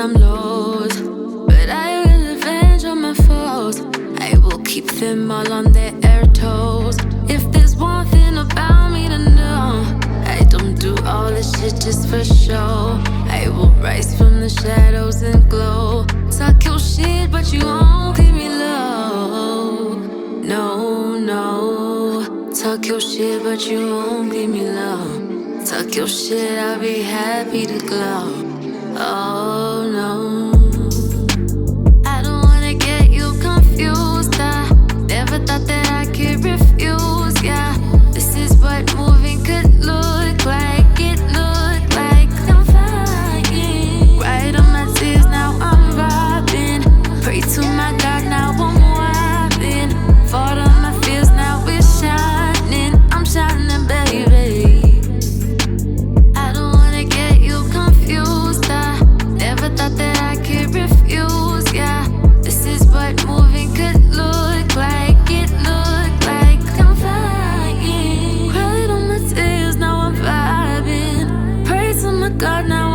I'm lost, but I will avenge on my foes. I will keep them all on their toes. If there's one thing about me to know, I don't do all this shit just for show. I will rise from the shadows and glow. Talk your shit, but you won't leave me low. No, no. Talk your shit, but you won't leave me low. Talk your shit, I'll be happy to glow. Oh no. I don't wanna get you confused. I never thought that I could refuse. Yeah, this is what moving could look like. It looked like I'm flying. Right on my tears, now I'm robbing. Pray to my God, now I'm wildin'. Fought on my fears, now it's shining. I'm shining, baby. I don't wanna get you confused. I never thought that I could refuse. Yeah, this is what moving could look like. It looked like I'm flying. Cried on my tears, now I'm vibing. Pray to my God, now